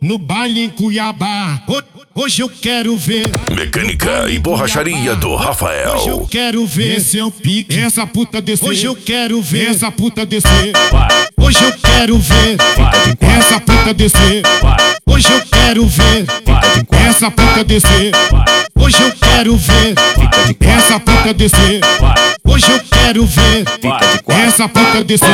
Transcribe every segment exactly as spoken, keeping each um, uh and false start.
no baile em Cuiabá. Hoje eu quero ver Mecânica e borracharia do Rafael. Hoje eu quero ver seu pique, essa puta descer. Hoje eu quero ver essa puta descer. Hoje eu quero ver essa puta descer. Hoje eu quero ver essa puta descer. Hoje eu quero ver essa puta descer. Hoje eu quero ver essa puta descer.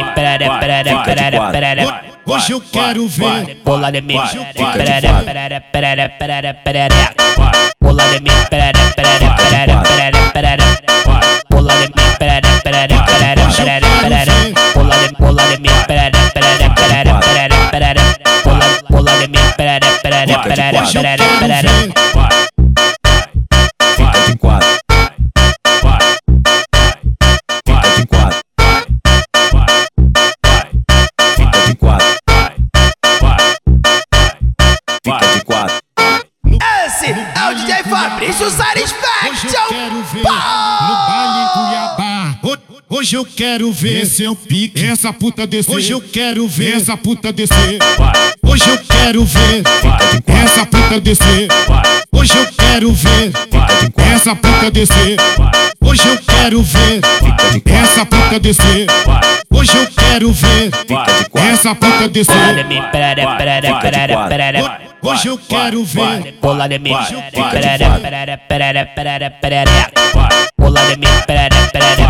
Hoje eu quero ver. Bola de mim, perere, perere, perere, perere, perere. Bola de mim, perere, perere, perere, perere, perere. Bola de mim, perere, perere, perere, perere, perere. Bola de bola de mim, perere, perere, perere, perere, perere. Bola bola de mim, perere, perere, perere, perere, perere. Fica de quatro. Fica de quatro. Fica de quatro. Fica de quatro. Esse é o D J Fabrício Satisfaction. Hoje eu quero ver no baile em Cuiabá. Hoje eu quero ver seu pique, essa puta descer. Hoje eu quero ver essa puta descer. Hoje eu quero ver essa puta descer. Hoje eu quero ver essa puta descer. Hoje eu quero ver essa puta descer. Hoje eu quero ver essa puta descer. Bola de mim, perere, perere, perere, perere. Hoje eu quero ver. Bola de mim, perere, perere, perere, perere, perere. Bola de mim, perere, perere,